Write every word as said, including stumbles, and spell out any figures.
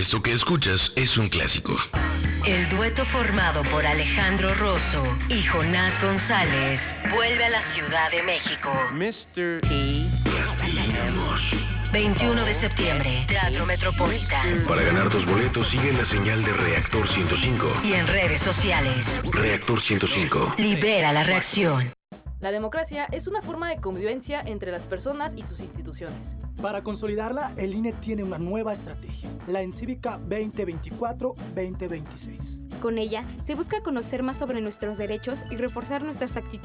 Esto que escuchas es un clásico. El dueto formado por Alejandro Rosso y Jonás González vuelve a la Ciudad de México. mister Y Platicamos. veintiuno de septiembre, Teatro Metropolitan. Para ganar tus boletos, sigue la señal de Reactor ciento cinco. Y en redes sociales. Reactor ciento cinco. Libera la reacción. La democracia es una forma de convivencia entre las personas y sus instituciones. Para consolidarla, el I N E tiene una nueva estrategia, la Encívica veinte veinticuatro veinte veintiséis. Con ella, se busca conocer más sobre nuestros derechos y reforzar nuestras actitudes